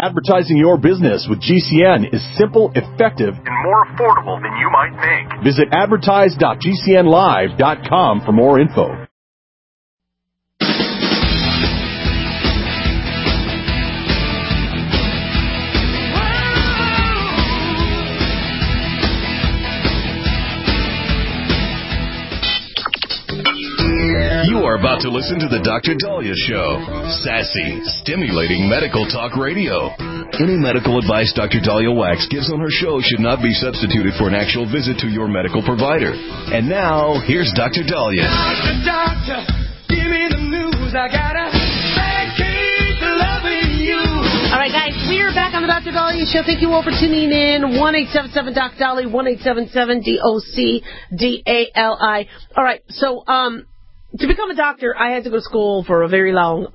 Advertising your business with GCN is simple, effective, and more affordable than you might think. Visit advertise.gcnlive.com for more info. You are about to listen to the Dr. Daliah Show. Sassy, stimulating medical talk radio. Any medical advice Dr. Daliah Wax gives on her show should not be substituted for an actual visit to your medical provider. And now, here's Dr. Daliah. Doctor, give me the news. I gotta keep loving you. All right, guys, we are back on the Dr. Daliah Show. Thank you all for tuning in. 1-877-DOC-DALI, 1-877-DOC-DALI. All right, so, to become a doctor, I had to go to school for a very long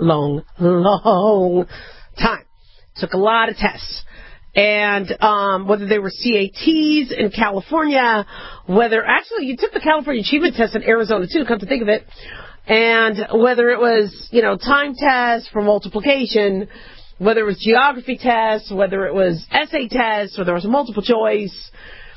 time. Took a lot of tests. And whether they were CATs in California, actually you took the California Achievement Test in Arizona too, come to think of it. And whether it was, time tests for multiplication, whether it was geography tests, whether it was essay tests, whether it was multiple choice,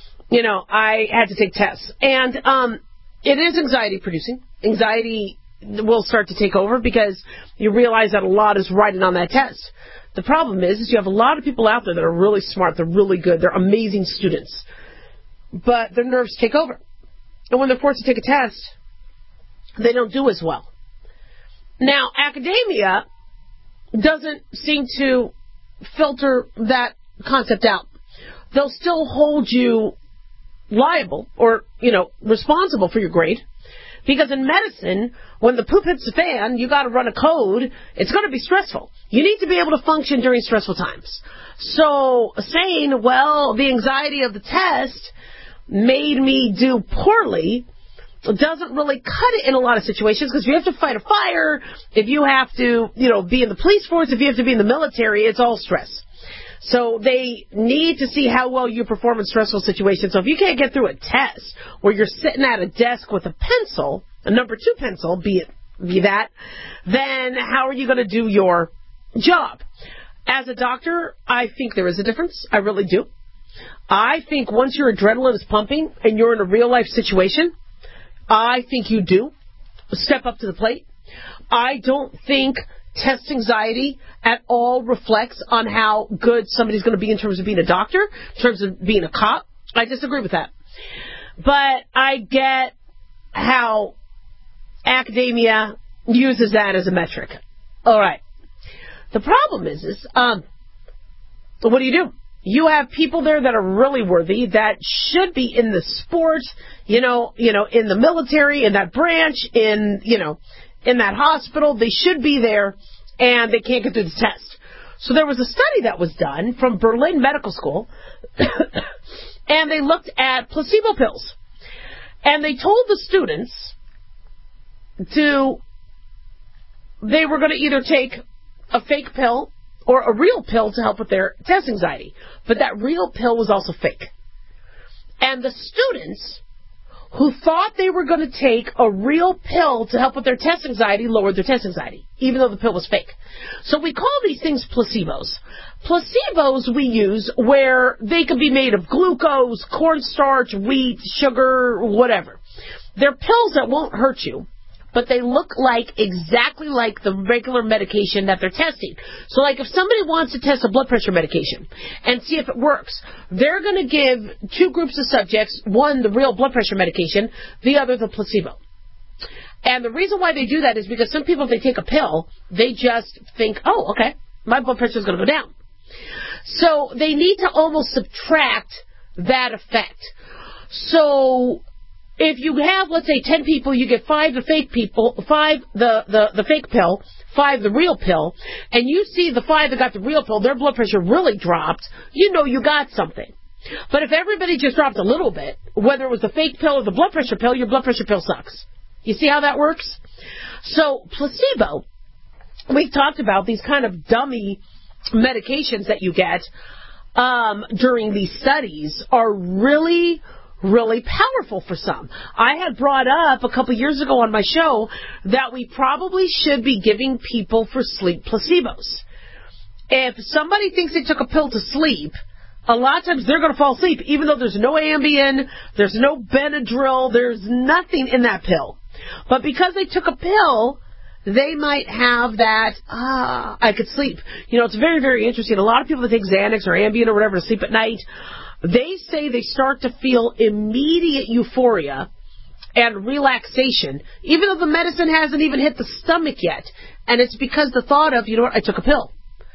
I had to take tests. And it is anxiety producing. Anxiety will start to take over because you realize that a lot is riding on that test. The problem is you have a lot of people out there that are really smart, they're really good, they're amazing students, but their nerves take over. And when they're forced to take a test, they don't do as well. Now, academia doesn't seem to filter that concept out. They'll still hold you liable or, responsible for your grade. Because in medicine, when the poop hits the fan, you got to run a code. It's going to be stressful. You need to be able to function during stressful times. So saying, well, the anxiety of the test made me do poorly doesn't really cut it in a lot of situations because if you have to fight a fire, if you have to, be in the police force, if you have to be in the military, it's all stress. So they need to see how well you perform in stressful situations. So if you can't get through a test where you're sitting at a desk with a pencil, a number 2 pencil, be that, then how are you going to do your job? As a doctor, I think there is a difference. I really do. I think once your adrenaline is pumping and you're in a real life situation, I think you do step up to the plate. I don't think test anxiety at all reflects on how good somebody's going to be in terms of being a doctor, in terms of being a cop. I disagree with that. But I get how academia uses that as a metric. All right. The problem is what do? You have people there that are really worthy, that should be in the sport, in the military, in that branch, in that hospital. They should be there, and they can't get through the test. So there was a study that was done from Berlin Medical School, and they looked at placebo pills. And they told the students they were going to either take a fake pill or a real pill to help with their test anxiety. But that real pill was also fake. And the students who thought they were going to take a real pill to help with their test anxiety lowered their test anxiety, even though the pill was fake. So we call these things placebos. Placebos we use where they can be made of glucose, cornstarch, wheat, sugar, whatever. They're pills that won't hurt you, but they look exactly like the regular medication that they're testing. So like if somebody wants to test a blood pressure medication and see if it works, they're going to give 2 groups of subjects, one the real blood pressure medication, the other the placebo. And the reason why they do that is because some people, if they take a pill, they just think, oh, okay, my blood pressure is going to go down. So they need to almost subtract that effect. So if you have, let's say, 10 people, you get 5 the fake people, 5 the fake pill, 5 the real pill, and you see the 5 that got the real pill, their blood pressure really dropped, you know you got something. But if everybody just dropped a little bit, whether it was the fake pill or the blood pressure pill, your blood pressure pill sucks. You see how that works? So placebo, we've talked about these kind of dummy medications that you get during these studies are really powerful for some. I had brought up a couple years ago on my show that we probably should be giving people for sleep placebos. If somebody thinks they took a pill to sleep, a lot of times they're going to fall asleep, even though there's no Ambien, there's no Benadryl, there's nothing in that pill. But because they took a pill, they might have that, I could sleep. You know, it's very, very interesting. A lot of people that take Xanax or Ambien or whatever to sleep at night, they say they start to feel immediate euphoria and relaxation, even though the medicine hasn't even hit the stomach yet. And it's because the thought of, you know what, I took a pill.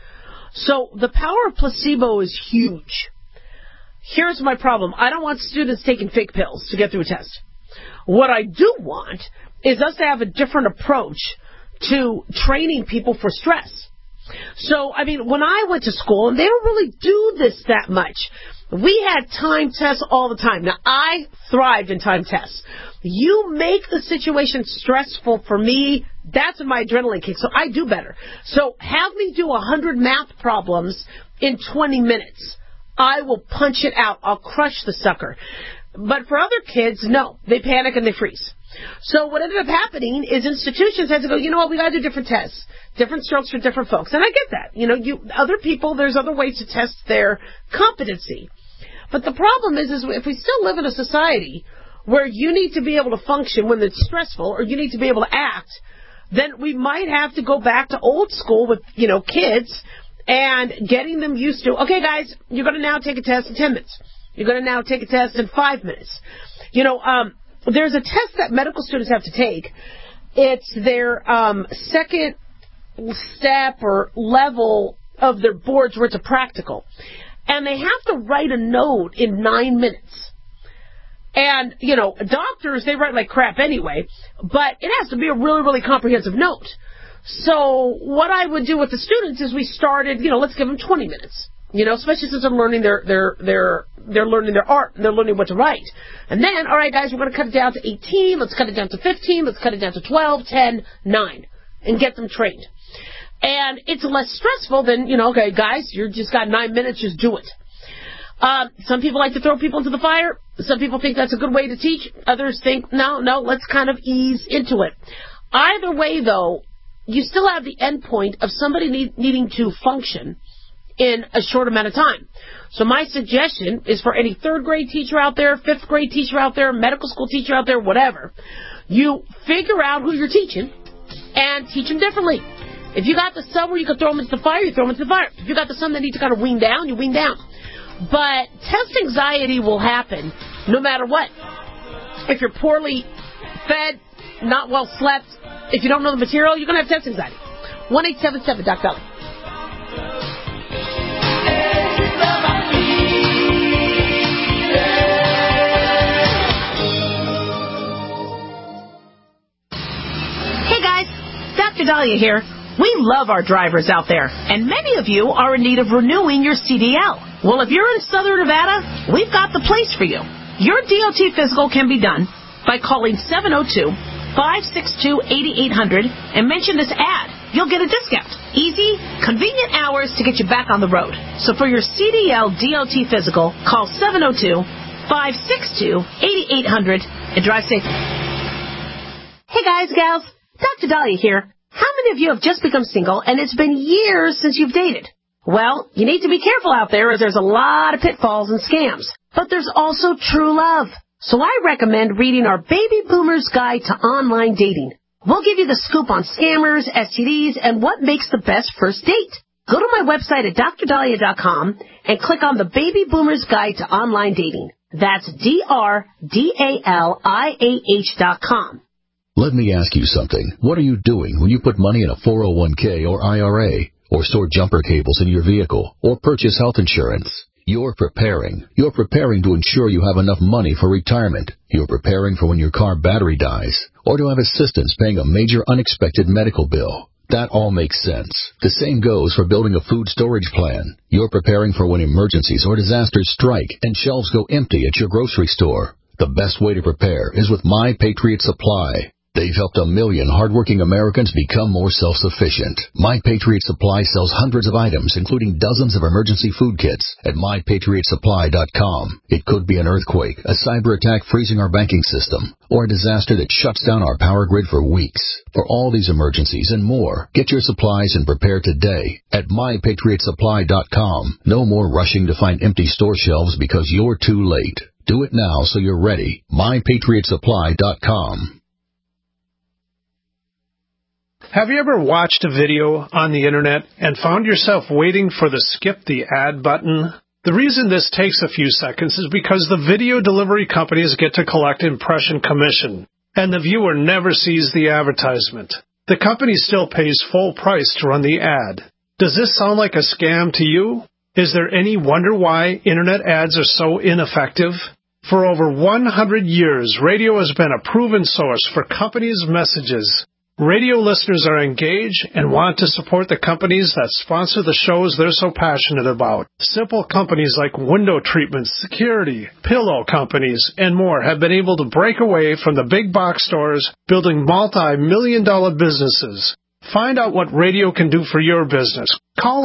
So the power of placebo is huge. Here's my problem. I don't want students taking fake pills to get through a test. What I do want is us to have a different approach to training people for stress. So, I mean, when I went to school, and they don't really do this that much, we had time tests all the time. Now, I thrived in time tests. You make the situation stressful for me, that's when my adrenaline kicks, so I do better. So have me do 100 math problems in 20 minutes. I will punch it out. I'll crush the sucker. But for other kids, no. They panic and they freeze. So what ended up happening is institutions had to go, you know what, we got to do different tests, different strokes for different folks. And I get that. You know, other people, there's other ways to test their competency. But the problem is if we still live in a society where you need to be able to function when it's stressful or you need to be able to act, then we might have to go back to old school with, you know, kids and getting them used to, okay, guys, you're going to now take a test in 10 minutes. You're going to now take a test in 5 minutes. You know, there's a test that medical students have to take. It's their second step or level of their boards where it's a practical. And they have to write a note in 9 minutes. And, you know, doctors, they write like crap anyway, but it has to be a really, really comprehensive note. So what I would do with the students is we started, you know, let's give them 20 minutes. You know, especially since I'm learning they're learning their art, they're learning what to write. And then, all right, guys, we're going to cut it down to 18, let's cut it down to 15, let's cut it down to 12, 10, 9, and get them trained. And it's less stressful than, you know, okay, guys, you just got 9 minutes, just do it. Some people like to throw people into the fire. Some people think that's a good way to teach. Others think, no, let's kind of ease into it. Either way, though, you still have the end point of somebody needing to function in a short amount of time. So my suggestion is for any third grade teacher out there, fifth grade teacher out there, medical school teacher out there, whatever, you figure out who you're teaching and teach them differently. If you got the son where you can throw them into the fire, you throw them into the fire. If you got the son that needs to kind of wean down, you wean down. But test anxiety will happen no matter what. If you're poorly fed, not well slept, if you don't know the material, you're going to have test anxiety. 1-877 Doc Dolly. Hey guys, Dr. Dahlia here. We love our drivers out there, and many of you are in need of renewing your CDL. Well, if you're in Southern Nevada, we've got the place for you. Your DOT physical can be done by calling 702-562-8800 and mention this ad. You'll get a discount. Easy, convenient hours to get you back on the road. So for your CDL DOT physical, call 702-562-8800 and drive safe. Hey guys, gals, Dr. Dahlia here. How many of you have just become single and it's been years since you've dated? Well, you need to be careful out there as there's a lot of pitfalls and scams. But there's also true love. So I recommend reading our Baby Boomer's Guide to Online Dating. We'll give you the scoop on scammers, STDs, and what makes the best first date. Go to my website at drdahlia.com and click on the Baby Boomer's Guide to Online Dating. That's DRDALIAH.com. Let me ask you something. What are you doing when you put money in a 401k or IRA, or store jumper cables in your vehicle, or purchase health insurance? You're preparing. You're preparing to ensure you have enough money for retirement. You're preparing for when your car battery dies, or to have assistance paying a major unexpected medical bill. That all makes sense. The same goes for building a food storage plan. You're preparing for when emergencies or disasters strike and shelves go empty at your grocery store. The best way to prepare is with My Patriot Supply. They've helped 1 million hardworking Americans become more self-sufficient. My Patriot Supply sells hundreds of items, including dozens of emergency food kits at MyPatriotSupply.com. It could be an earthquake, a cyber attack freezing our banking system, or a disaster that shuts down our power grid for weeks. For all these emergencies and more, get your supplies and prepare today at MyPatriotSupply.com. No more rushing to find empty store shelves because you're too late. Do it now so you're ready. MyPatriotSupply.com. Have you ever watched a video on the internet and found yourself waiting for the skip the ad button? The reason this takes a few seconds is because the video delivery companies get to collect impression commission, and the viewer never sees the advertisement. The company still pays full price to run the ad. Does this sound like a scam to you? Is there any wonder why internet ads are so ineffective? For over 100 years, radio has been a proven source for companies' messages. Radio listeners are engaged and want to support the companies that sponsor the shows they're so passionate about. Simple companies like window treatments, security, pillow companies, and more have been able to break away from the big box stores, building multi-million-dollar businesses. Find out what radio can do for your business. Call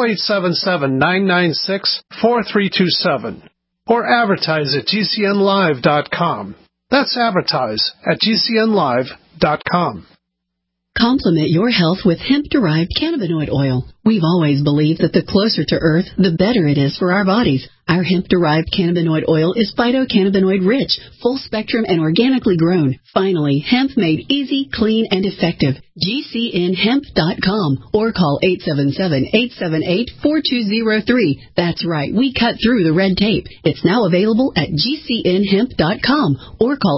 877-996-4327 or advertise at GCNlive.com. That's advertise at GCNlive.com. Complement your health with hemp-derived cannabinoid oil. We've always believed that the closer to Earth, the better it is for our bodies. Our hemp-derived cannabinoid oil is phytocannabinoid-rich, full-spectrum, and organically grown. Finally, hemp made easy, clean, and effective. GCNhemp.com or call 877-878-4203. That's right, we cut through the red tape. It's now available at GCNhemp.com or call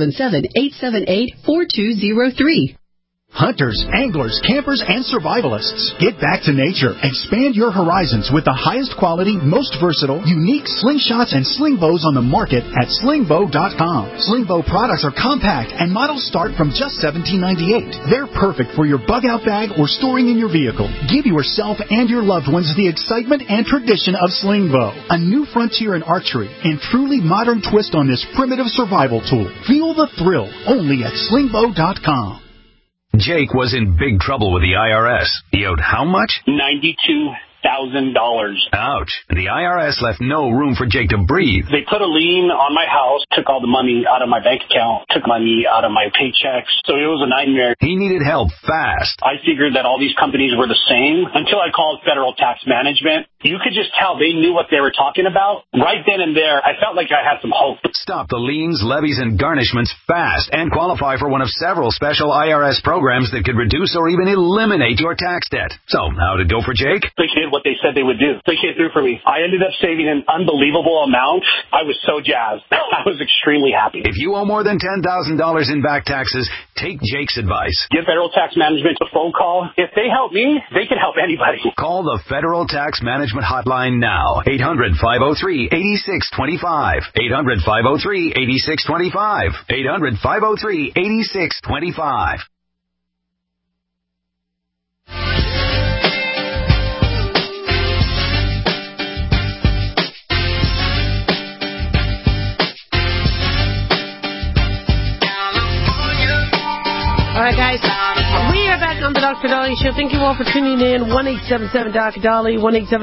877-878-4203. Hunters, anglers, campers, and survivalists. Get back to nature. Expand your horizons with the highest quality, most versatile, unique slingshots and sling bows on the market at slingbow.com. Slingbow products are compact and models start from just $17.98. They're perfect for your bug-out bag or storing in your vehicle. Give yourself and your loved ones the excitement and tradition of slingbow, a new frontier in archery and truly modern twist on this primitive survival tool. Feel the thrill only at slingbow.com. Jake was in big trouble with the IRS. He owed how much? $92,000. Ouch. The IRS left no room for Jake to breathe. They put a lien on my house, took all the money out of my bank account, took money out of my paychecks. So it was a nightmare. He needed help fast. I figured that all these companies were the same until I called Federal Tax Management. You could just tell they knew what they were talking about. Right then and there, I felt like I had some hope. Stop the liens, levies, and garnishments fast and qualify for one of several special IRS programs that could reduce or even eliminate your tax debt. So, how'd it go for Jake? They did what they said they would do. They came through for me. I ended up saving an unbelievable amount. I was so jazzed. I was extremely happy. If you owe more than $10,000 in back taxes, take Jake's advice. Give Federal Tax Management a phone call. If they help me, they can help anybody. Call the Federal Tax Management hotline now. 800-503-8625. 800-503-8625. 800-503-8625. All right, guys. We are back on the Dr. Dolly Show. Thank you all for tuning in. 1-877-Dr. Dolly,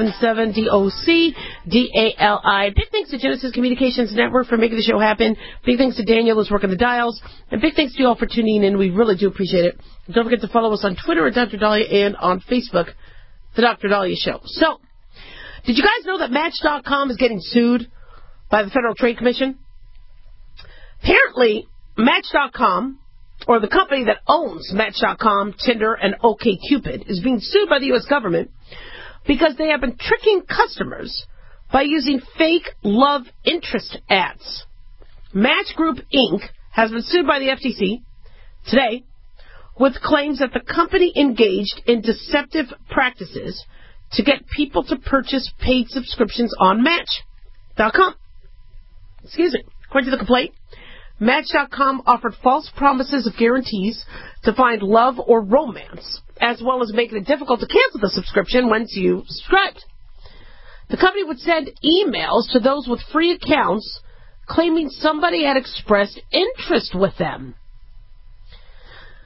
1-877-DOC-DALI. Big thanks to Genesis Communications Network for making the show happen. Big thanks to Daniel who's working the dials. And big thanks to you all for tuning in. We really do appreciate it. And don't forget to follow us on Twitter at Dr. Dahlia and on Facebook, The Dr. Dahlia Show. So, did you guys know that Match.com is getting sued by the Federal Trade Commission? Apparently, Match.com, or the company that owns Match.com, Tinder, and OkCupid, is being sued by the U.S. government because they have been tricking customers by using fake love interest ads. Match Group, Inc. has been sued by the FTC today with claims that the company engaged in deceptive practices to get people to purchase paid subscriptions on Match.com. According to the complaint, Match.com offered false promises of guarantees to find love or romance, as well as making it difficult to cancel the subscription once you subscribed. The company would send emails to those with free accounts claiming somebody had expressed interest with them.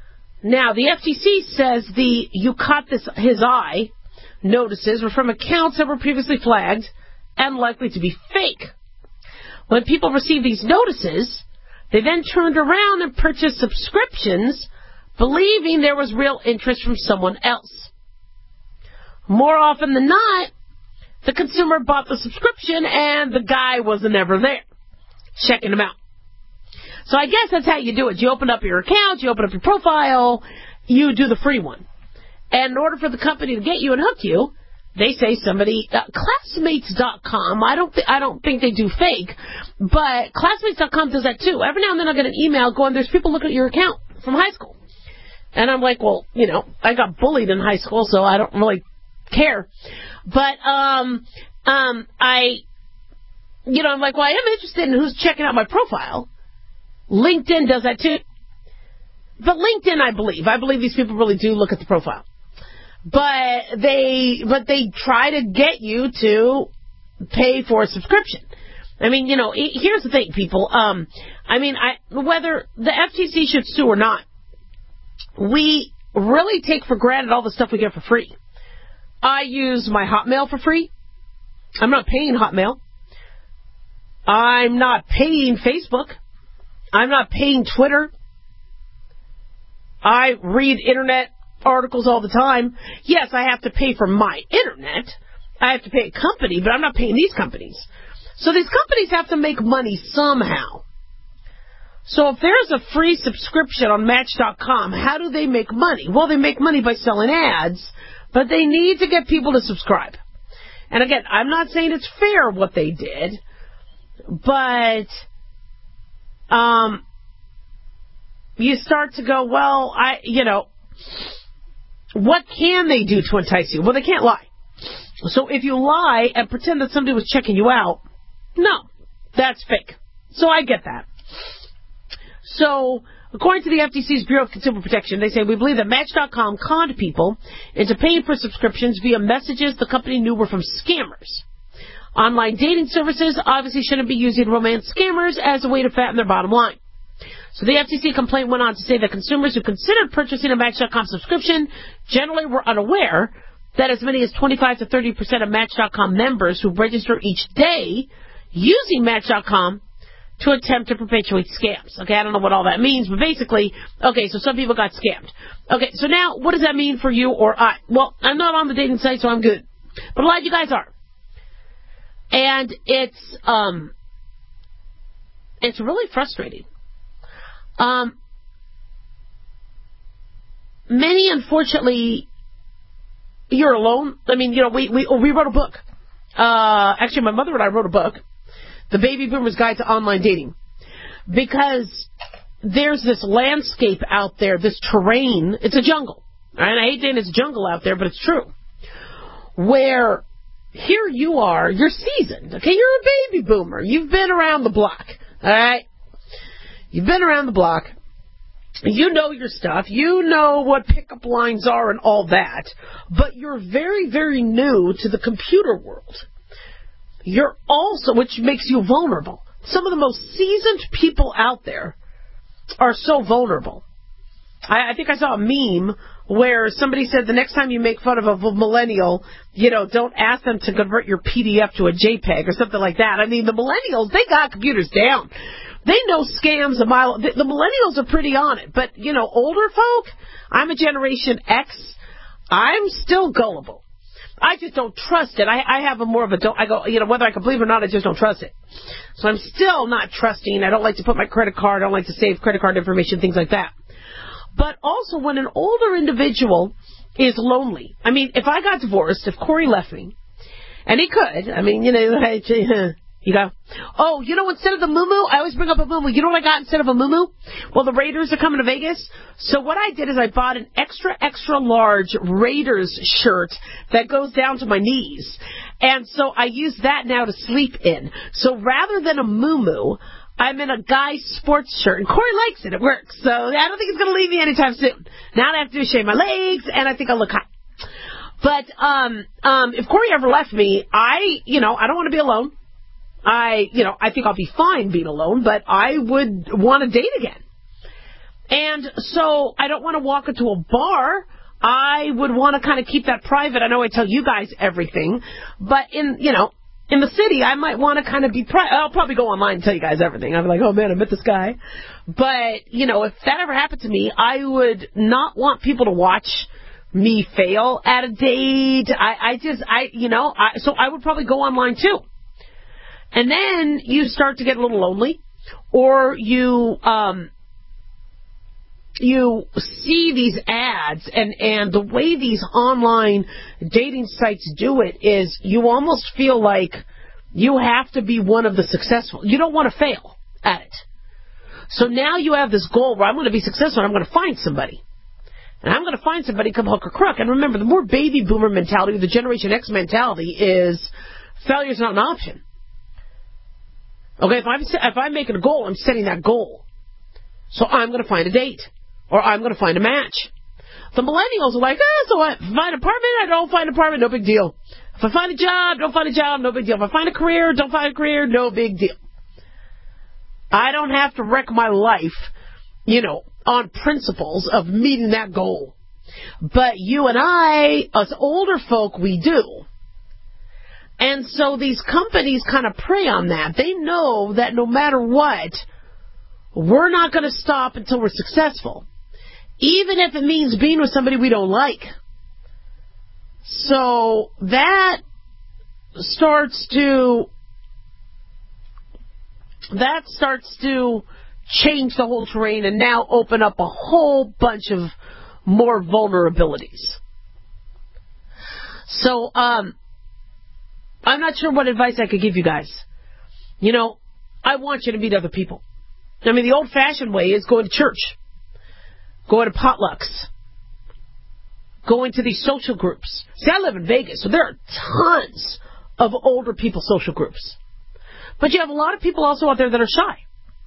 Now, the FTC says the "you caught his eye" notices were from accounts that were previously flagged and likely to be fake. When people received these notices, they then turned around and purchased subscriptions, believing there was real interest from someone else. More often than not, the consumer bought the subscription and the guy wasn't ever there, checking them out. So I guess that's how you do it. You open up your account, you open up your profile, you do the free one. And in order for the company to get you and hook you, they say somebody, Classmates.com, I don't think they do fake, but Classmates.com does that too. Every now and then I'll get an email going, there's people looking at your account from high school. And I'm like, well, I got bullied in high school, so I don't really care. But, I'm like, well, I am interested in who's checking out my profile. LinkedIn does that too. But LinkedIn, I believe these people really do look at the profile. But they try to get you to pay for a subscription. I mean, here's the thing, people. Whether the FTC should sue or not, we really take for granted all the stuff we get for free. I use my Hotmail for free. I'm not paying Hotmail. I'm not paying Facebook. I'm not paying Twitter. I read internet articles all the time. Yes, I have to pay for my internet. I have to pay a company, but I'm not paying these companies. So these companies have to make money somehow. So if there's a free subscription on Match.com, how do they make money? Well, they make money by selling ads, but they need to get people to subscribe. And again, I'm not saying it's fair what they did, but you start to go, well, what can they do to entice you? Well, they can't lie. So if you lie and pretend that somebody was checking you out, no, that's fake. So I get that. So, according to the FTC's Bureau of Consumer Protection, they say, we believe that Match.com conned people into paying for subscriptions via messages the company knew were from scammers. Online dating services obviously shouldn't be using romance scammers as a way to fatten their bottom line. So the FTC complaint went on to say that consumers who considered purchasing a Match.com subscription generally were unaware that as many as 25 to 30% of Match.com members who register each day using Match.com to attempt to perpetuate scams. Okay, I don't know what all that means, but basically, okay, so some people got scammed. Okay, so now, what does that mean for you or I? Well, I'm not on the dating site, so I'm good. But a lot of you guys are. And it's really frustrating. Many, unfortunately, you're alone. I mean, we wrote a book. Actually, my mother and I wrote a book, The Baby Boomer's Guide to Online Dating, because there's this landscape out there, this terrain. It's a jungle. And I hate saying it's a jungle out there, but it's true. Where here you are, you're seasoned. Okay, you're a baby boomer. You've been around the block. All right? You've been around the block. You know your stuff. You know what pickup lines are and all that. But you're very, very new to the computer world. You're also, which makes you vulnerable. Some of the most seasoned people out there are so vulnerable. I think I saw a meme where somebody said the next time you make fun of a millennial, don't ask them to convert your PDF to a JPEG or something like that. I mean, the millennials, they got computers down. They know scams a mile. The millennials are pretty on it. But, older folk, I'm a Generation X. I'm still gullible. I just don't trust it. I have a more of a, whether I can believe it or not, I just don't trust it. So I'm still not trusting. I don't like to put my credit card. I don't like to save credit card information, things like that. But also when an older individual is lonely. I mean, if I got divorced, if Corey left me, and he could, I mean, you go, oh, instead of the muumuu, I always bring up a muumuu. You know what I got instead of a muumuu? Well, the Raiders are coming to Vegas. So what I did is I bought an extra, extra large Raiders shirt that goes down to my knees. And so I use that now to sleep in. So rather than a muumuu, I'm in a guy's sports shirt. And Corey likes it. It works. So I don't think it's going to leave me anytime soon. Now all I have to do is shave my legs, and I think I'll look hot. But if Corey ever left me, I don't want to be alone. I think I'll be fine being alone, but I would want to date again. And so I don't want to walk into a bar. I would want to kind of keep that private. I know I tell you guys everything, but in the city, I might want to kind of be private. I'll probably go online and tell you guys everything. I'll be like, oh man, I met this guy. But, if that ever happened to me, I would not want people to watch me fail at a date. So I would probably go online too. And then you start to get a little lonely, or you see these ads, and the way these online dating sites do it is you almost feel like you have to be one of the successful. You don't want to fail at it. So now you have this goal where I'm going to be successful and I'm going to find somebody. And I'm going to find somebody come hook or crook. And remember, the more baby boomer mentality, the Generation X mentality is failure's not an option. Okay, if I'm making a goal, I'm setting that goal. So I'm going to find a date. Or I'm going to find a match. The millennials are like, so what? If I find an apartment, I don't find an apartment, no big deal. If I find a job, don't find a job, no big deal. If I find a career, don't find a career, no big deal. I don't have to wreck my life, on principles of meeting that goal. But you and I, us older folk, we do. And so these companies kind of prey on that. They know that no matter what, we're not going to stop until we're successful. Even if it means being with somebody we don't like. So that starts to change the whole terrain and now open up a whole bunch of more vulnerabilities. So, I'm not sure what advice I could give you guys. I want you to meet other people. I mean, the old-fashioned way is going to church, going to potlucks, going to these social groups. See, I live in Vegas, so there are tons of older people social groups. But you have a lot of people also out there that are shy.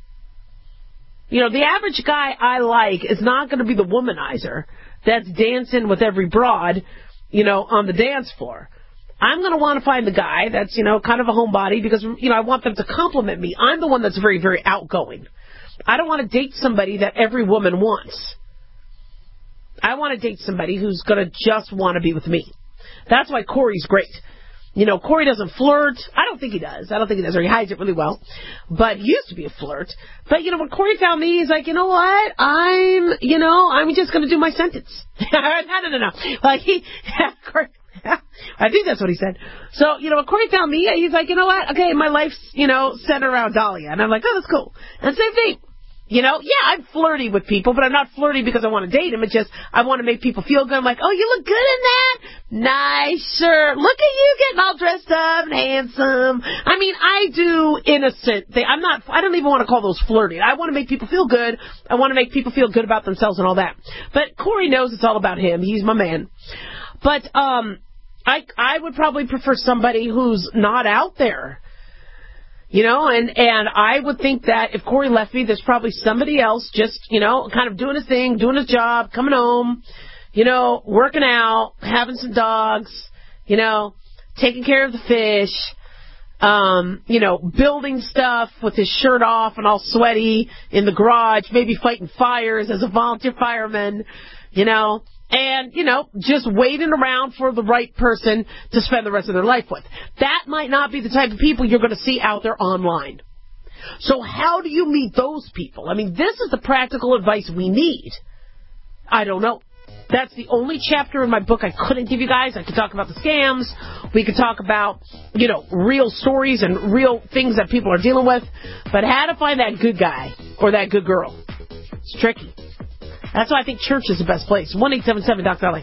The average guy I like is not going to be the womanizer that's dancing with every broad, on the dance floor. I'm going to want to find the guy that's, kind of a homebody because, I want them to compliment me. I'm the one that's very, very outgoing. I don't want to date somebody that every woman wants. I want to date somebody who's going to just want to be with me. That's why Corey's great. Corey doesn't flirt. I don't think he does. Or he hides it really well. But he used to be a flirt. But, when Corey found me, he's like, you know what? I'm just going to do my sentence. No. Like, Corey, I think that's what he said. So, when Corey found me, he's like, you know what? Okay, my life's, centered around Dahlia. And I'm like, oh, that's cool. And same thing. Yeah, I'm flirty with people, but I'm not flirty because I want to date them. It's just I want to make people feel good. I'm like, oh, you look good in that. Nice shirt. Look at you getting all dressed up and handsome. I mean, I do innocent things. I don't even want to call those flirty. I want to make people feel good. I want to make people feel good about themselves and all that. But Corey knows it's all about him. He's my man. But I would probably prefer somebody who's not out there. And I would think that if Corey left me, there's probably somebody else just, kind of doing his thing, doing his job, coming home, working out, having some dogs, taking care of the fish, building stuff with his shirt off and all sweaty in the garage, maybe fighting fires as a volunteer fireman, and, just waiting around for the right person to spend the rest of their life with. That might not be the type of people you're going to see out there online. So how do you meet those people? I mean, this is the practical advice we need. I don't know. That's the only chapter in my book I couldn't give you guys. I could talk about the scams. We could talk about, real stories and real things that people are dealing with. But how to find that good guy or that good girl. It's tricky. That's why I think church is the best place. 1-877 Dr. Ellie.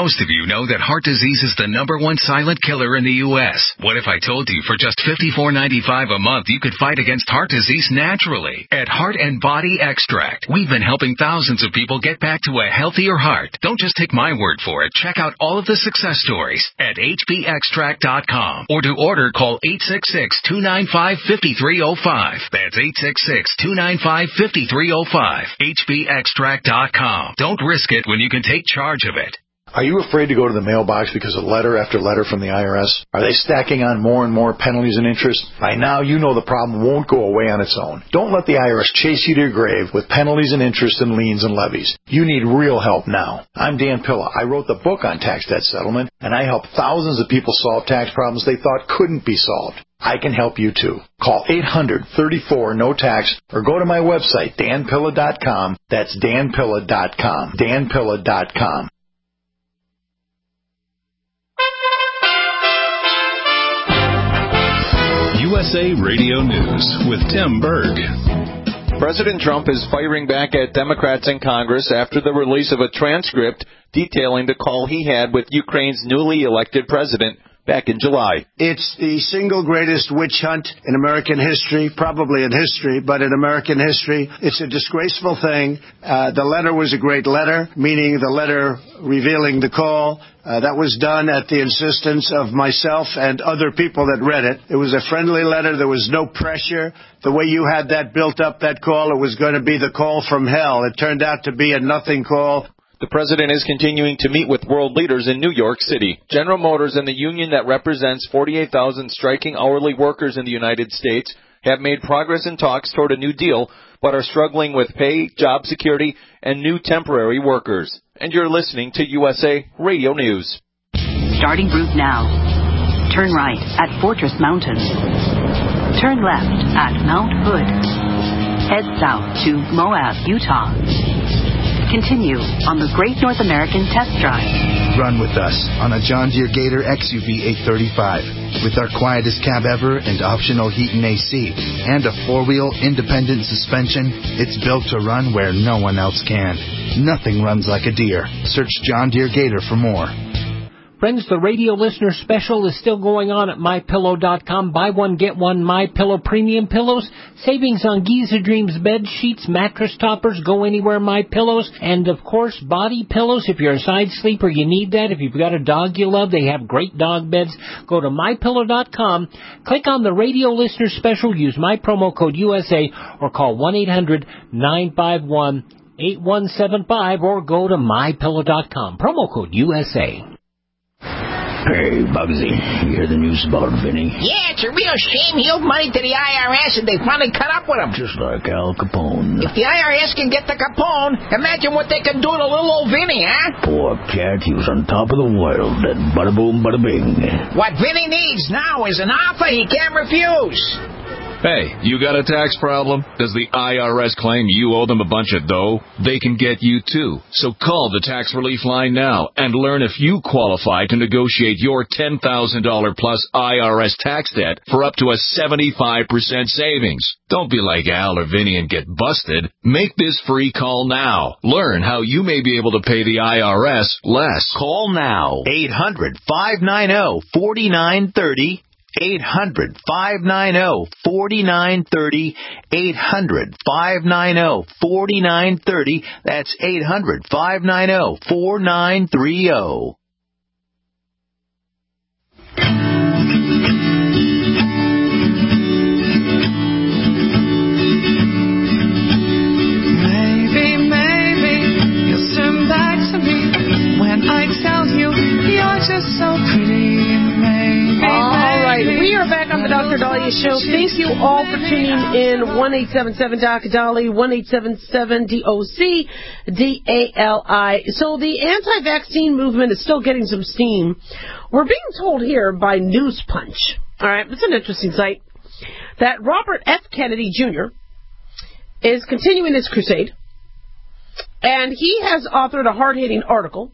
Most of you know that heart disease is the #1 silent killer in the U.S. What if I told you for just $54.95 a month you could fight against heart disease naturally? At Heart and Body Extract, we've been helping thousands of people get back to a healthier heart. Don't just take my word for it. Check out all of the success stories at hbextract.com. Or to order, call 866-295-5305. That's 866-295-5305. hbextract.com. Don't risk it when you can take charge of it. Are you afraid to go to the mailbox because of letter after letter from the IRS? Are they stacking on more and more penalties and interest? By now, you know the problem won't go away on its own. Don't let the IRS chase you to your grave with penalties and interest and liens and levies. You need real help now. I'm Dan Pilla. I wrote the book on tax debt settlement, and I help thousands of people solve tax problems they thought couldn't be solved. I can help you too. Call 800-34-NO-TAX or go to my website, danpilla.com. That's danpilla.com. danpilla.com. USA Radio News with Tim Berg. President Trump is firing back at Democrats in Congress after the release of a transcript detailing the call he had with Ukraine's newly elected president back in July. It's the single greatest witch hunt in American history, probably in history, but in American history. It's a disgraceful thing. The letter was a great letter, meaning the letter revealing the call. That was done at the insistence of myself and other people that read it. It was a friendly letter. There was no pressure. The way you had that built up, that call, it was going to be the call from hell. It turned out to be a nothing call. The president is continuing to meet with world leaders in New York City. General Motors and the union that represents 48,000 striking hourly workers in the United States have made progress in talks toward a new deal, but are struggling with pay, job security, and new temporary workers. And you're listening to USA Radio News. Starting route now. Turn right at Fortress Mountain. Turn left at Mount Hood. Head south to Moab, Utah. Continue on the Great North American Test Drive. Run with us on a John Deere Gator XUV 835 with our quietest cab ever and optional heat and AC and a four-wheel independent suspension. It's built to run where no one else can. Nothing runs like a Deere. Search John Deere Gator for more. Friends, the radio listener special is still going on at MyPillow.com. Buy one, get one MyPillow premium pillows. Savings on Giza Dreams bed sheets, mattress toppers, go anywhere MyPillows. And, of course, body pillows. If you're a side sleeper, you need that. If you've got a dog you love, they have great dog beds. Go to MyPillow.com. Click on the radio listener special. Use my promo code USA or call 1-800-951-8175 or go to MyPillow.com. Promo code USA. Hey, Bugsy, you hear the news about Vinny? Yeah, it's a real shame. He owed money to the IRS, and they finally cut up with him. Just like Al Capone. If the IRS can get to Capone, imagine what they can do to little old Vinny, huh? Poor cat, he was on top of the world, and bada boom, bada bing. What Vinny needs now is an offer he can't refuse. Hey, you got a tax problem? Does the IRS claim you owe them a bunch of dough? They can get you too. So call the tax relief line now and learn if you qualify to negotiate your $10,000 plus IRS tax debt for up to a 75% savings. Don't be like Al or Vinny and get busted. Make this free call now. Learn how you may be able to pay the IRS less. Call now. 800-590-4930. 800-590-4930. 800-590-4930. That's 800-590-4930. Maybe you'll turn back to me when I tell you you're just so pretty. All right, we are back on the Dr. Dahlia Show. Thank you all for tuning in. 1-877-DOC-DALI, 1-877-DOC-DALI. So the anti-vaccine movement is still getting some steam. We're being told here by News Punch, all right, it's an interesting site, that Robert F. Kennedy Jr. is continuing his crusade, and he has authored a hard-hitting article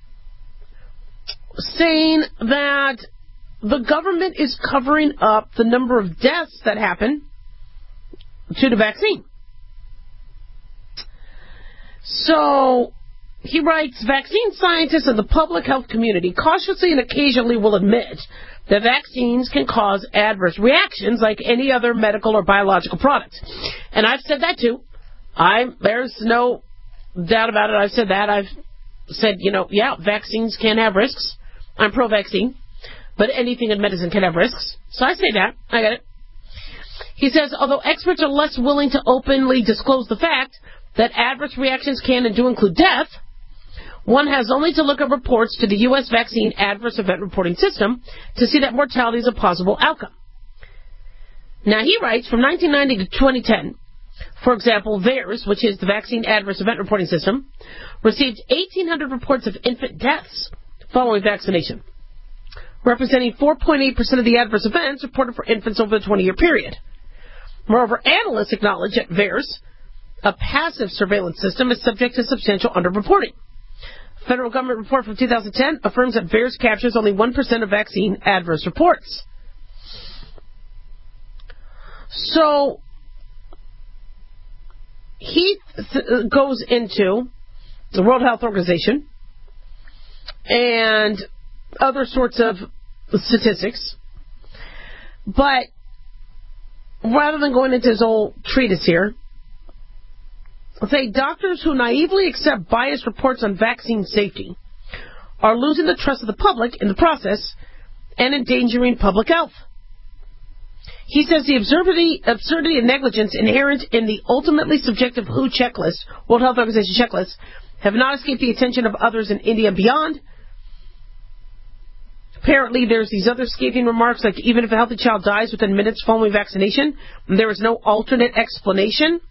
saying that the government is covering up the number of deaths that happen to the vaccine. So he writes, vaccine scientists and the public health community cautiously and occasionally will admit that vaccines can cause adverse reactions like any other medical or biological product. And I've said that too. There's no doubt about it. I've said that. I've said, yeah, vaccines can have risks. I'm pro-vaccine. But anything in medicine can have risks. So I say that. I get it. He says, although experts are less willing to openly disclose the fact that adverse reactions can and do include death, one has only to look at reports to the U.S. Vaccine Adverse Event Reporting System to see that mortality is a possible outcome. Now, he writes, from 1990 to 2010, for example, VAERS, which is the Vaccine Adverse Event Reporting System, received 1,800 reports of infant deaths following vaccination, representing 4.8% of the adverse events reported for infants over the 20-year period. Moreover, analysts acknowledge that VAERS, a passive surveillance system, is subject to substantial underreporting. Federal government report from 2010 affirms that VAERS captures only 1% of vaccine adverse reports. So, he goes into the World Health Organization and other sorts of statistics, but rather than going into his whole treatise here, let's say doctors who naively accept biased reports on vaccine safety are losing the trust of the public in the process and endangering public health. He says the absurdity and negligence inherent in the ultimately subjective WHO checklist, World Health Organization checklist, have not escaped the attention of others in India and beyond. Apparently, there's these other scathing remarks, like even if a healthy child dies within minutes following vaccination, there is no alternate explanation.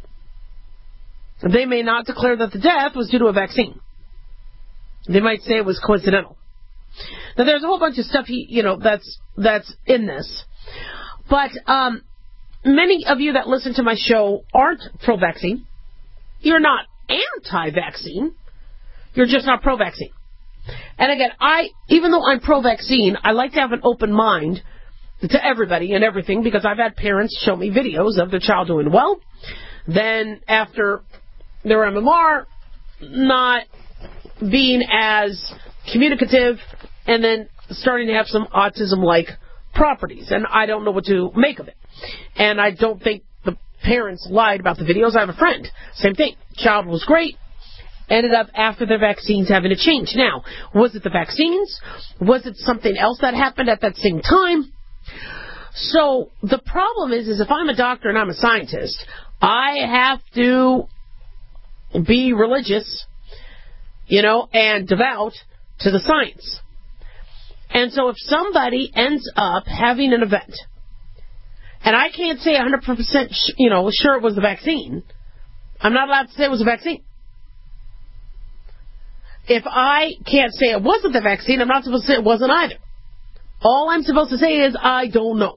They may not declare that the death was due to a vaccine. They might say it was coincidental. Now, there's a whole bunch of stuff that's in this. But many of you that listen to my show aren't pro-vaccine. You're not anti-vaccine. You're just not pro-vaccine. And again, even though I'm pro-vaccine, I like to have an open mind to everybody and everything, because I've had parents show me videos of their child doing well. Then after their MMR, not being as communicative, and then starting to have some autism-like properties. And I don't know what to make of it. And I don't think the parents lied about the videos. I have a friend. Same thing. Child was great. Ended up, after their vaccines, having to change. Now, was it the vaccines? Was it something else that happened at that same time? So the problem is if I'm a doctor and I'm a scientist, I have to be religious, and devout to the science. And so if somebody ends up having an event, and I can't say 100%, sure it was the vaccine, I'm not allowed to say it was a vaccine. If I can't say it wasn't the vaccine, I'm not supposed to say it wasn't either. All I'm supposed to say is, I don't know.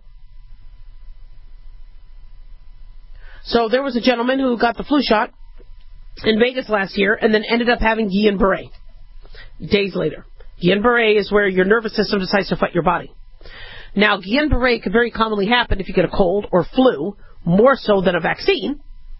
So there was a gentleman who got the flu shot in Vegas last year and then ended up having Guillain-Barré days later. Guillain-Barré is where your nervous system decides to fight your body. Now, Guillain-Barré can very commonly happen if you get a cold or flu, more so than a vaccine.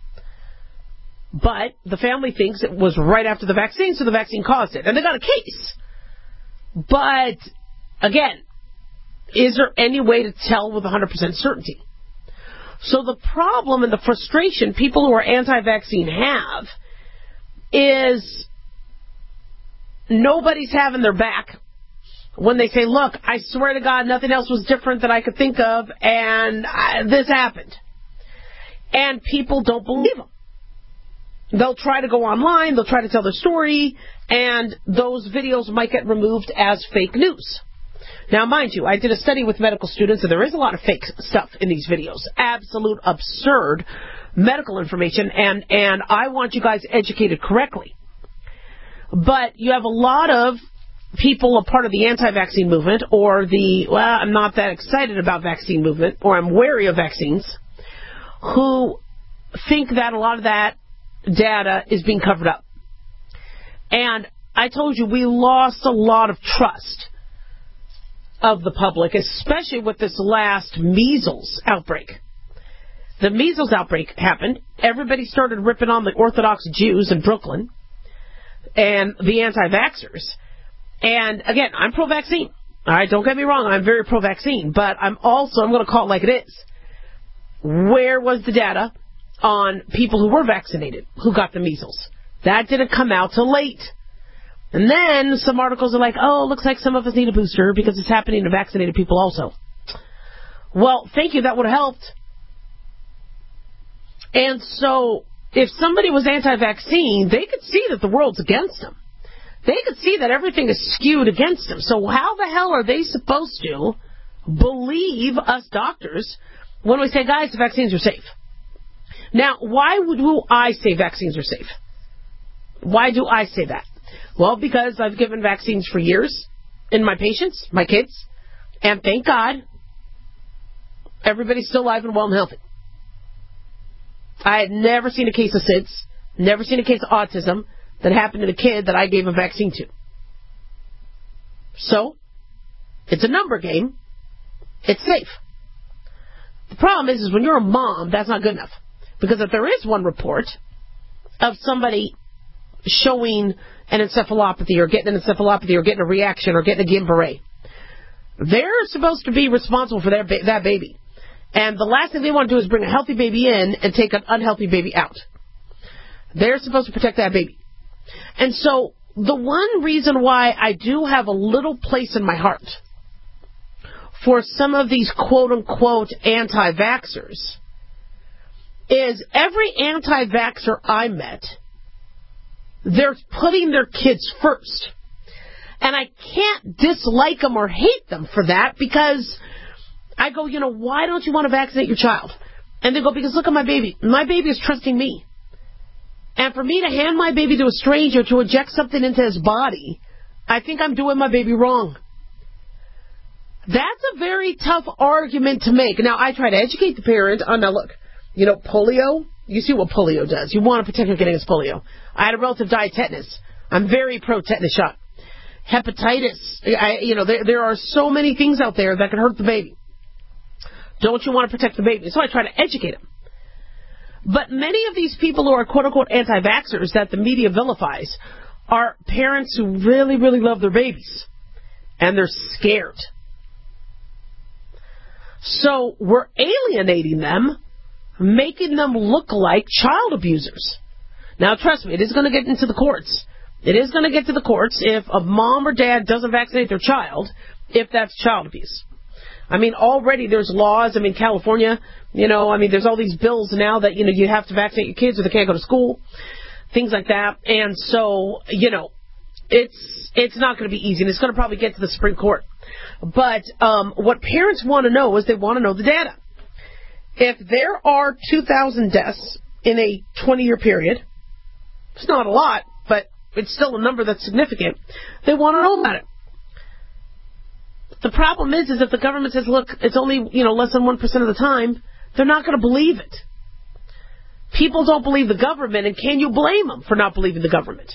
But the family thinks it was right after the vaccine, so the vaccine caused it. And they got a case. But, again, is there any way to tell with 100% certainty? So the problem and the frustration people who are anti-vaccine have is nobody's having their back when they say, look, I swear to God, nothing else was different that I could think of, and this happened. And people don't believe them. They'll try to go online, they'll try to tell their story, and those videos might get removed as fake news. Now, mind you, I did a study with medical students, and there is a lot of fake stuff in these videos. Absolute absurd medical information, and I want you guys educated correctly. But you have a lot of people a part of the anti-vaccine movement, or I'm not that excited about vaccine movement, or I'm wary of vaccines, who think that a lot of that data is being covered up. And I told you, we lost a lot of trust of the public, especially with this last measles outbreak. The measles outbreak happened. Everybody started ripping on the Orthodox Jews in Brooklyn. and the anti-vaxxers. And again, I'm pro-vaccine. All right, don't get me wrong, I'm very pro-vaccine, but I'm going to call it like it is. Where was the data on people who were vaccinated, who got the measles? That didn't come out till late. And then some articles are like, oh, looks like some of us need a booster because it's happening to vaccinated people also. Well, thank you, that would have helped. And so, if somebody was anti-vaccine, they could see that the world's against them. They could see that everything is skewed against them. So how the hell are they supposed to believe us doctors when we say, guys, the vaccines are safe? Now, why would I say vaccines are safe? Why do I say that? Well, because I've given vaccines for years in my patients, my kids, and thank God, everybody's still alive and well and healthy. I had never seen a case of SIDS, never seen a case of autism that happened to the kid that I gave a vaccine to. So, it's a number game. It's safe. The problem is when you're a mom, that's not good enough. Because if there is one report of somebody showing an encephalopathy or getting an encephalopathy or getting a reaction or getting a Guillain-Barré, they're supposed to be responsible for that baby. And the last thing they want to do is bring a healthy baby in and take an unhealthy baby out. They're supposed to protect that baby. And so the one reason why I do have a little place in my heart for some of these quote-unquote anti-vaxxers is every anti-vaxxer I met, they're putting their kids first. And I can't dislike them or hate them for that because I go, why don't you want to vaccinate your child? And they go, because look at my baby. My baby is trusting me. And for me to hand my baby to a stranger to inject something into his body, I think I'm doing my baby wrong. That's a very tough argument to make. Now, I try to educate the parent on, now look, polio, you see what polio does. You want to protect her against polio. I had a relative die of tetanus. I'm very pro-tetanus shot. Hepatitis, there are so many things out there that can hurt the baby. Don't you want to protect the baby? So I try to educate them. But many of these people who are quote-unquote anti-vaxxers that the media vilifies are parents who really, really love their babies. And they're scared. So we're alienating them, making them look like child abusers. Now, trust me, it is going to get into the courts. It is going to get to the courts if a mom or dad doesn't vaccinate their child, if that's child abuse. Already there's laws. California, there's all these bills now that, you have to vaccinate your kids or they can't go to school, things like that. And so, it's not going to be easy, and it's going to probably get to the Supreme Court. But what parents want to know is they want to know the data. If there are 2,000 deaths in a 20-year period, it's not a lot, but it's still a number that's significant, they want to know about it. The problem is if the government says, look, it's only, less than 1% of the time, they're not going to believe it. People don't believe the government, and can you blame them for not believing the government?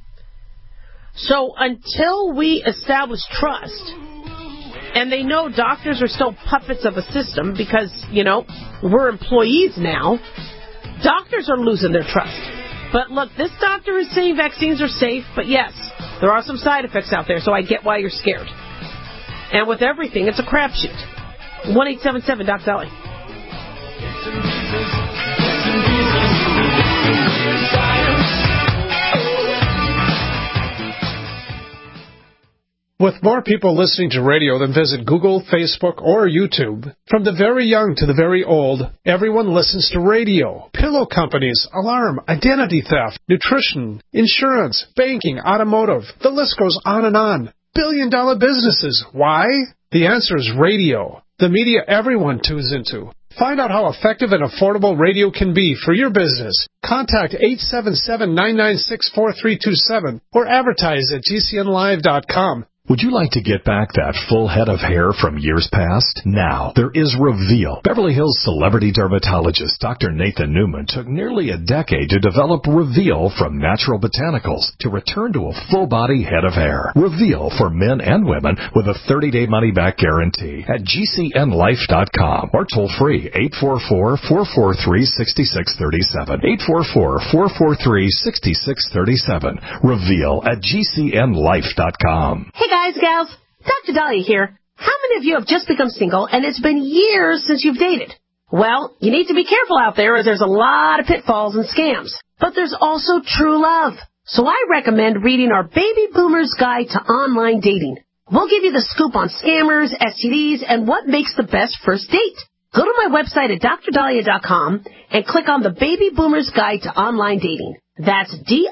So until we establish trust, and they know doctors are still puppets of a system because, we're employees now, doctors are losing their trust. But look, this doctor is saying vaccines are safe, but yes, there are some side effects out there, so I get why you're scared. And with everything, it's a crapshoot. 1-877-DOC-DOLLY. With more people listening to radio than visit Google, Facebook, or YouTube, from the very young to the very old, everyone listens to radio. Pillow companies, alarm, identity theft, nutrition, insurance, banking, automotive. The list goes on and on. Billion-dollar businesses. Why? The answer is radio. The media everyone tunes into. Find out how effective and affordable radio can be for your business. Contact 877-996-4327 or advertise at GCNlive.com. Would you like to get back that full head of hair from years past? Now, there is Reveal. Beverly Hills celebrity dermatologist Dr. Nathan Newman took nearly a decade to develop Reveal from natural botanicals to return to a full-body head of hair. Reveal for men and women with a 30-day money-back guarantee at GCNlife.com or toll free 844-443-6637. 844-443-6637. Reveal at GCNlife.com. Hey guys, gals, Dr. Dahlia here. How many of you have just become single and it's been years since you've dated? Well, you need to be careful out there as there's a lot of pitfalls and scams. But there's also true love. So I recommend reading our Baby Boomer's Guide to Online Dating. We'll give you the scoop on scammers, STDs, and what makes the best first date. Go to my website at drdahlia.com and click on the Baby Boomer's Guide to Online Dating. That's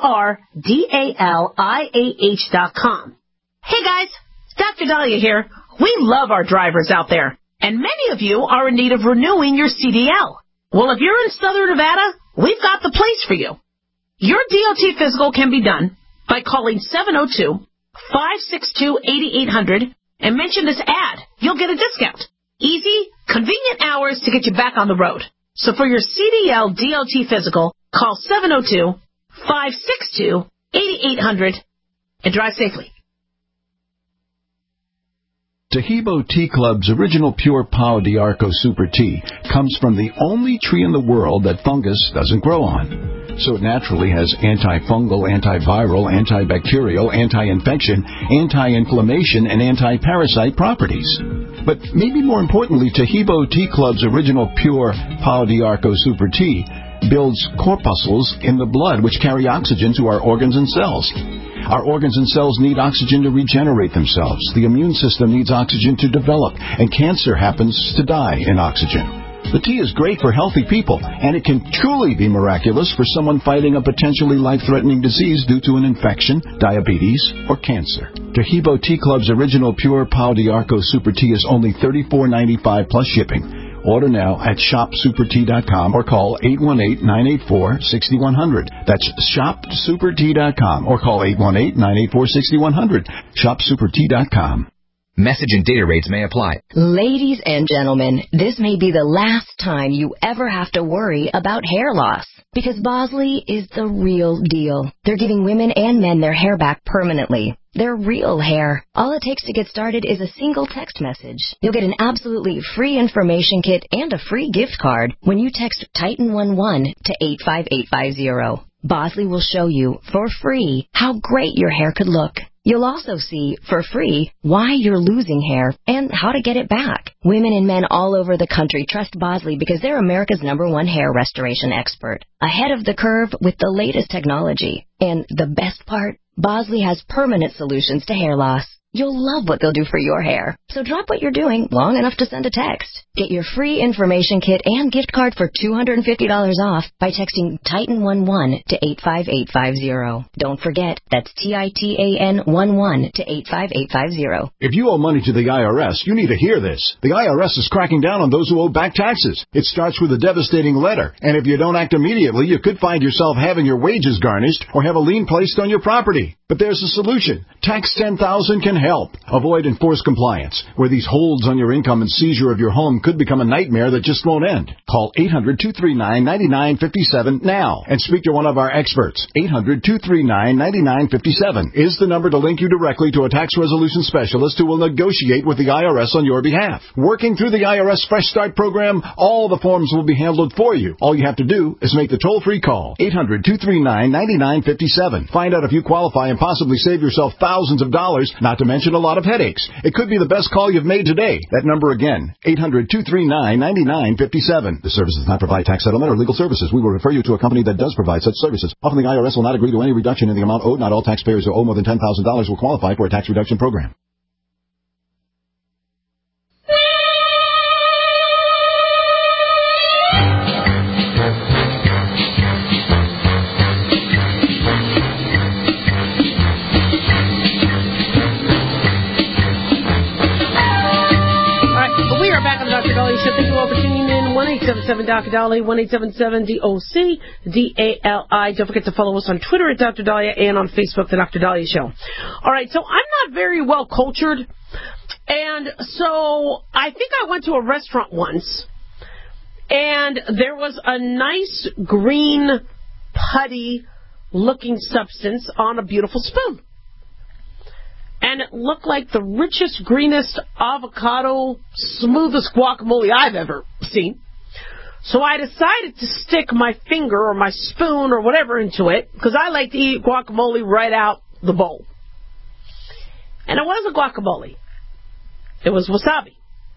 DRDALIAH.com. Hey guys, Dr. Dahlia here. We love our drivers out there, and many of you are in need of renewing your CDL. Well, if you're in Southern Nevada, we've got the place for you. Your DOT physical can be done by calling 702-562-8800 and mention this ad. You'll get a discount. Easy, convenient hours to get you back on the road. So for your CDL DOT physical, call 702-562-8800 and drive safely. Tahibo Tea Club's original pure Pau d'Arco Super Tea comes from the only tree in the world that fungus doesn't grow on. So it naturally has antifungal, antiviral, antibacterial, anti-infection, anti-inflammation, and anti-parasite properties. But maybe more importantly, Tahibo Tea Club's original pure Pau d'Arco Super Tea builds corpuscles in the blood which carry oxygen to our organs and cells. Our organs and cells need oxygen to regenerate themselves. The immune system needs oxygen to develop, and cancer happens to die in oxygen. The tea is great for healthy people, and it can truly be miraculous for someone fighting a potentially life-threatening disease due to an infection, diabetes, or cancer. Tahibo Tea Club's original pure Pau d'Arco Super Tea is only $34.95 plus shipping. Order now at shopsupertea.com or call 818-984-6100. That's shopsupertea.com or call 818-984-6100. Shopsupertea.com. Message and data rates may apply. Ladies and gentlemen, this may be the last time you ever have to worry about hair loss. Because Bosley is the real deal. They're giving women and men their hair back permanently. Their real hair. All it takes to get started is a single text message. You'll get an absolutely free information kit and a free gift card when you text Titan11 to 85850. Bosley will show you for free how great your hair could look. You'll also see, for free, why you're losing hair and how to get it back. Women and men all over the country trust Bosley because they're America's #1 hair restoration expert. Ahead of the curve with the latest technology. And the best part? Bosley has permanent solutions to hair loss. You'll love what they'll do for your hair. So drop what you're doing long enough to send a text. Get your free information kit and gift card for $250 off by texting Titan11 to 85850. Don't forget, that's TITAN11 to 85850. If you owe money to the IRS, you need to hear this. The IRS is cracking down on those who owe back taxes. It starts with a devastating letter, and if you don't act immediately, you could find yourself having your wages garnished or have a lien placed on your property. But there's a solution. Tax 10,000 can help. Avoid enforced compliance, where these holds on your income and seizure of your home could become a nightmare that just won't end. Call 800-239-9957 now and speak to one of our experts. 800-239-9957 is the number to link you directly to a tax resolution specialist who will negotiate with the IRS on your behalf. Working through the IRS Fresh Start program, all the forms will be handled for you. All you have to do is make the toll-free call. 800-239-9957. Find out if you qualify and possibly save yourself thousands of dollars, not to mention a lot of headaches. It could be the best call you've made today. That number again, 800-239-9957. This service does not provide tax settlement or legal services. We will refer you to a company that does provide such services. Often the IRS will not agree to any reduction in the amount owed. Not all taxpayers who owe more than $10,000 will qualify for a tax reduction program. 1-877-Dr. Dolly, 1-877-DOC-DALI. Don't forget to follow us on Twitter at Dr. Dahlia and on Facebook, The Dr. Dahlia Show. All right, so I'm not very well cultured, and so I think I went to a restaurant once, and there was a nice green putty-looking substance on a beautiful spoon. And it looked like the richest, greenest avocado, smoothest guacamole I've ever seen. So I decided to stick my finger or my spoon or whatever into it, because I like to eat guacamole right out the bowl. And it wasn't guacamole. It was wasabi.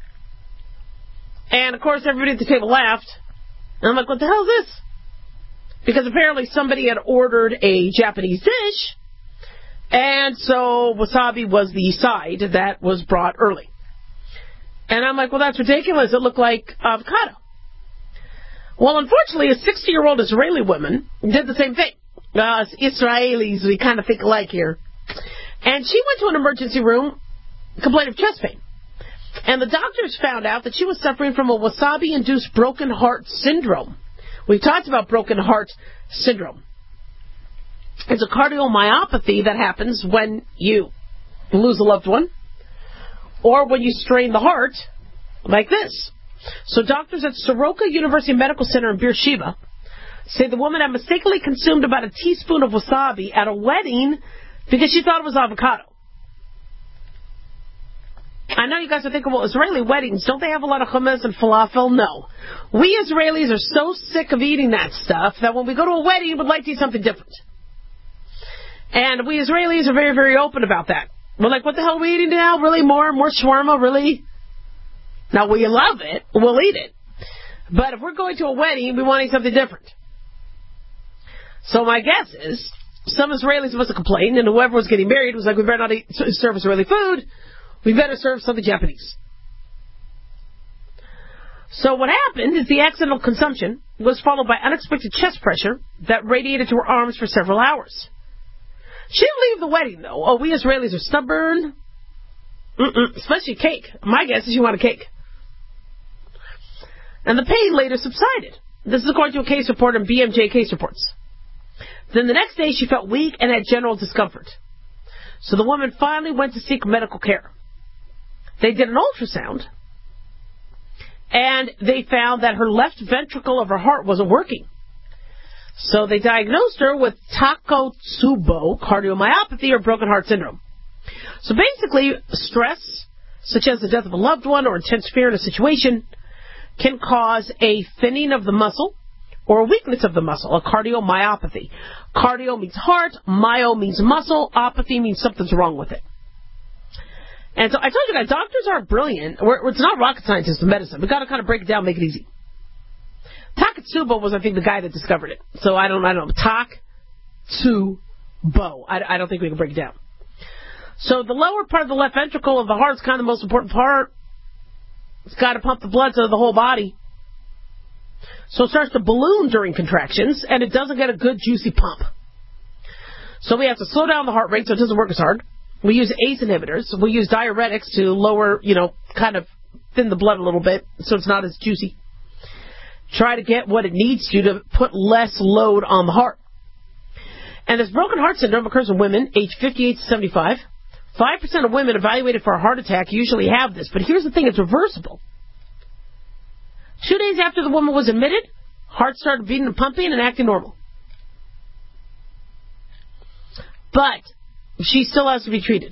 And, of course, everybody at the table laughed. And I'm like, what the hell is this? Because apparently somebody had ordered a Japanese dish, and so wasabi was the side that was brought early. And I'm like, well, that's ridiculous. It looked like avocado. Well, unfortunately, a 60-year-old Israeli woman did the same thing. Israelis, we kind of think alike here. And she went to an emergency room, complaining of chest pain. And the doctors found out that she was suffering from a wasabi-induced broken heart syndrome. We talked about broken heart syndrome. It's a cardiomyopathy that happens when you lose a loved one or when you strain the heart like this. So doctors at Soroka University Medical Center in Beersheba say the woman had mistakenly consumed about a teaspoon of wasabi at a wedding because she thought it was avocado. I know you guys are thinking, well, Israeli weddings, don't they have a lot of hummus and falafel? No. We Israelis are so sick of eating that stuff that when we go to a wedding, we'd like to eat something different. And we Israelis are very, very open about that. We're like, what the hell are we eating now? Really? More shawarma? Really? Now, we love it. We'll eat it. But if we're going to a wedding, we want to eat something different. So my guess is some Israelis must have complained, and whoever was getting married was like, we better not serve Israeli food. We better serve something Japanese. So what happened is the accidental consumption was followed by unexpected chest pressure that radiated to her arms for several hours. She didn't leave the wedding, though. Oh, we Israelis are stubborn. Especially cake. My guess is you want a cake. And the pain later subsided. This is according to a case report in BMJ Case Reports. Then the next day she felt weak and had general discomfort. So the woman finally went to seek medical care. They did an ultrasound, and they found that her left ventricle of her heart wasn't working. So they diagnosed her with Takotsubo cardiomyopathy or broken heart syndrome. So basically, stress, such as the death of a loved one or intense fear in a situation, can cause a thinning of the muscle or a weakness of the muscle, a cardiomyopathy. Cardio means heart, myo means muscle, opathy means something's wrong with it. And so I told you guys, doctors are brilliant. It's not rocket scientists in medicine. We've got to kind of break it down, make it easy. Takotsubo was, I think, the guy that discovered it. So I don't know. Takotsubo. I don't think we can break it down. So the lower part of the left ventricle of the heart is kind of the most important part. It's got to pump the blood to the whole body. So it starts to balloon during contractions, and it doesn't get a good, juicy pump. So we have to slow down the heart rate so it doesn't work as hard. We use ACE inhibitors. We use diuretics to lower, kind of thin the blood a little bit so it's not as juicy. Try to get what it needs to put less load on the heart. And this broken heart syndrome occurs in women aged 58 to 75. 5% of women evaluated for a heart attack usually have this, but here's the thing, it's reversible. 2 days after the woman was admitted, heart started beating and pumping and acting normal. But she still has to be treated.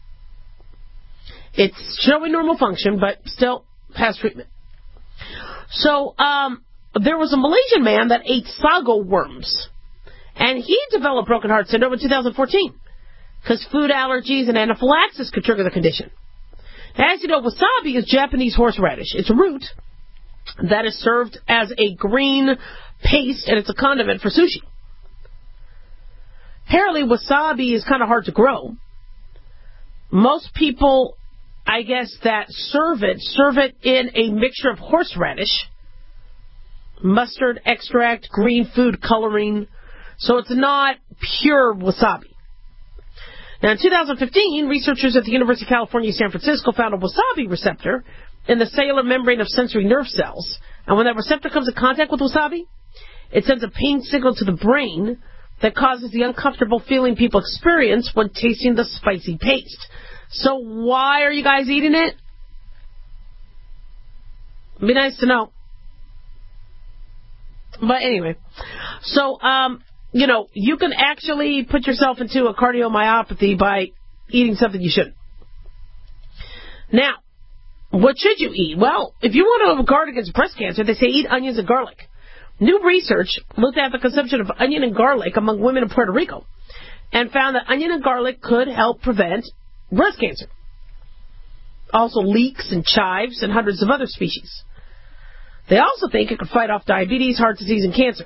It's showing normal function, but still has treatment. So, there was a Malaysian man that ate sago worms, and he developed broken heart syndrome in 2014 because food allergies and anaphylaxis could trigger the condition. As you know, wasabi is Japanese horseradish. It's a root that is served as a green paste, and it's a condiment for sushi. Apparently, wasabi is kind of hard to grow. Most people, I guess, that serve it in a mixture of horseradish, mustard extract, green food coloring, so it's not pure wasabi. Now, in 2015, researchers at the University of California, San Francisco found a wasabi receptor in the cellular membrane of sensory nerve cells. And when that receptor comes in contact with wasabi, it sends a pain signal to the brain that causes the uncomfortable feeling people experience when tasting the spicy paste. So why are you guys eating it? It'd be nice to know. But anyway, so, you can actually put yourself into a cardiomyopathy by eating something you shouldn't. Now, what should you eat? Well, if you want to guard against breast cancer, they say eat onions and garlic. New research looked at the consumption of onion and garlic among women in Puerto Rico and found that onion and garlic could help prevent breast cancer. Also leeks and chives and hundreds of other species. They also think it could fight off diabetes, heart disease, and cancer.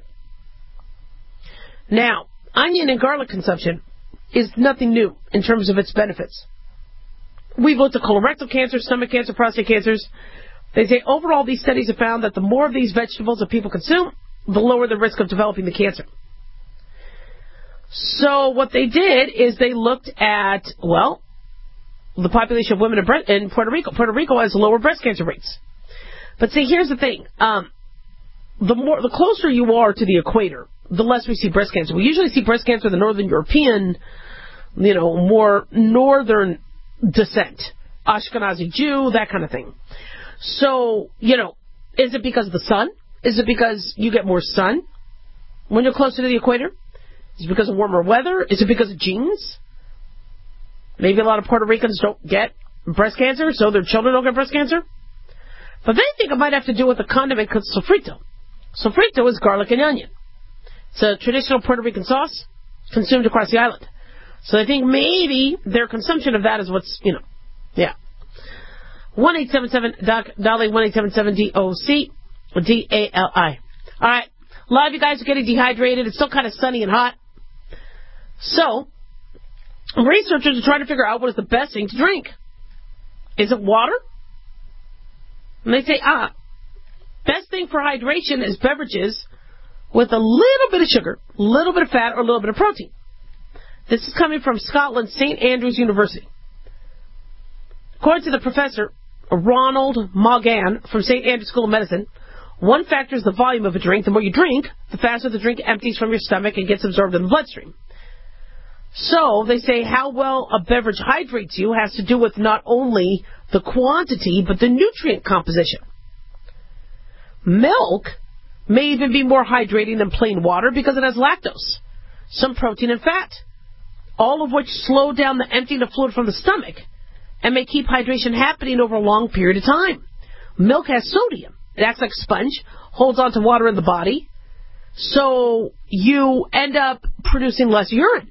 Now, onion and garlic consumption is nothing new in terms of its benefits. We've looked at colorectal cancer, stomach cancer, prostate cancers. They say overall these studies have found that the more of these vegetables that people consume, the lower the risk of developing the cancer. So what they did is they looked at, the population of women in Puerto Rico. Puerto Rico has lower breast cancer rates. But see, here's the thing. The closer you are to the equator, the less we see breast cancer. We usually see breast cancer in the Northern European, more northern descent. Ashkenazi Jew, that kind of thing. So, is it because of the sun? Is it because you get more sun when you're closer to the equator? Is it because of warmer weather? Is it because of genes? Maybe a lot of Puerto Ricans don't get breast cancer, so their children don't get breast cancer. But they think it might have to do with the condiment called sofrito. Sofrito is garlic and onion. It's a traditional Puerto Rican sauce consumed across the island. So I think maybe their consumption of that is what's, 1-877-DOC-DALI, 1-877-DOC-DALI. All right. A lot of you guys are getting dehydrated. It's still kind of sunny and hot. So, researchers are trying to figure out what is the best thing to drink. Is it water? And they say, best thing for hydration is beverages with a little bit of sugar, a little bit of fat, or a little bit of protein. This is coming from Scotland's St. Andrews University. According to the professor, Ronald Maughan from St. Andrews School of Medicine, one factor is the volume of a drink. The more you drink, the faster the drink empties from your stomach and gets absorbed in the bloodstream. So, they say how well a beverage hydrates you has to do with not only the quantity, but the nutrient composition. Milk may even be more hydrating than plain water because it has lactose, some protein and fat, all of which slow down the emptying of fluid from the stomach and may keep hydration happening over a long period of time. Milk has sodium. It acts like a sponge, holds on to water in the body, so you end up producing less urine.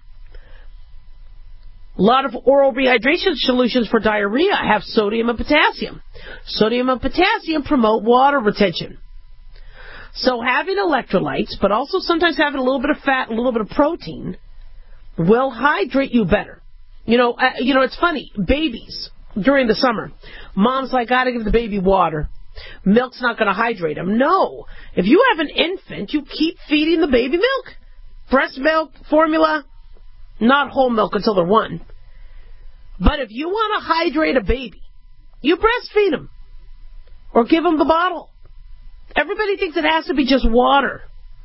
A lot of oral rehydration solutions for diarrhea have sodium and potassium. Sodium and potassium promote water retention. So having electrolytes, but also sometimes having a little bit of fat, a little bit of protein, will hydrate you better. It's funny. Babies, during the summer, mom's like, gotta give the baby water. Milk's not going to hydrate them. No. If you have an infant, you keep feeding the baby milk. Breast milk, formula, not whole milk until they're 1. But if you want to hydrate a baby, you breastfeed them. Or give them the bottle. Everybody thinks it has to be just water.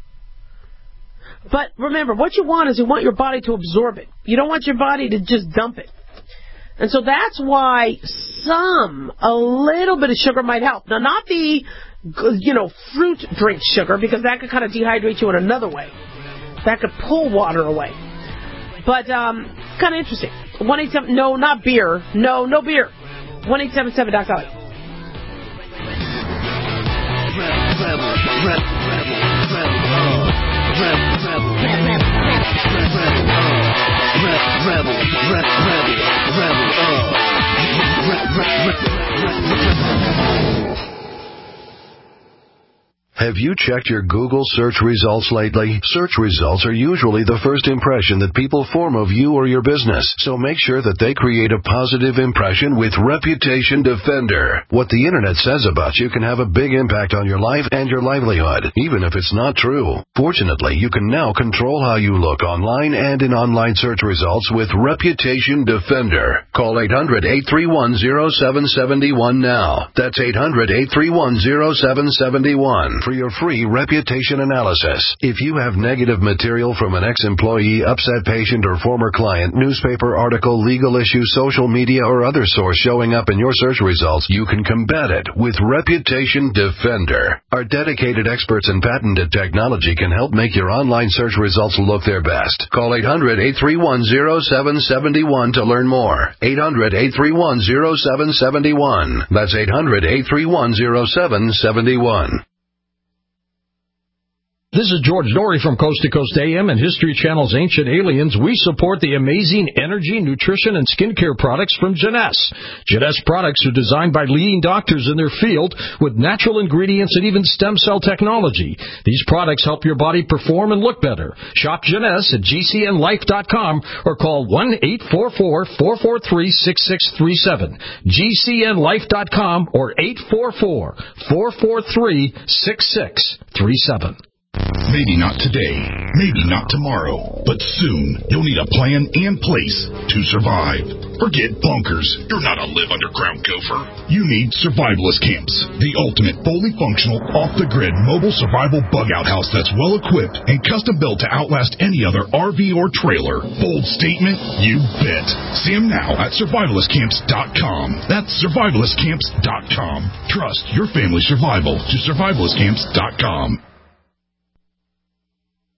But remember, what you want is you want your body to absorb it. You don't want your body to just dump it. And so that's why a little bit of sugar might help. Now, not the, fruit drink sugar, because that could kind of dehydrate you in another way. That could pull water away. But, kind of interesting. 1-877, no, not beer. No beer. 1-877-DOC-DALI. Have you checked your Google search results lately? Search results are usually the first impression that people form of you or your business, so make sure that they create a positive impression with Reputation Defender. What the internet says about you can have a big impact on your life and your livelihood, even if it's not true. Fortunately, you can now control how you look online and in online search results with Reputation Defender. Call 800-831-0771 now. That's 800-831-0771 for your free reputation analysis. If you have negative material from an ex-employee, upset patient, or former client, newspaper article, legal issue, social media, or other source showing up in your search results, you can combat it with Reputation Defender. Our dedicated experts in patented technology can help make your online search results look their best. Call 800-831-0771 to learn more. 800-831-0771. That's 800-831-0771. This is George Dory from Coast to Coast AM and History Channel's Ancient Aliens. We support the amazing energy, nutrition, and skincare products from Jeunesse. Jeunesse products are designed by leading doctors in their field with natural ingredients and even stem cell technology. These products help your body perform and look better. Shop Jeunesse at gcnlife.com or call 1-844-443-6637. gcnlife.com or 844-443-6637. Maybe not today, maybe not tomorrow, but soon you'll need a plan and place to survive. Forget bunkers. You're not a live underground gopher. You need survivalist camps, the ultimate fully functional, off-the-grid mobile survival bug-out house that's well-equipped and custom-built to outlast any other RV or trailer. Bold statement? You bet. See them now at survivalistcamps.com. That's survivalistcamps.com. Trust your family's survival to survivalistcamps.com.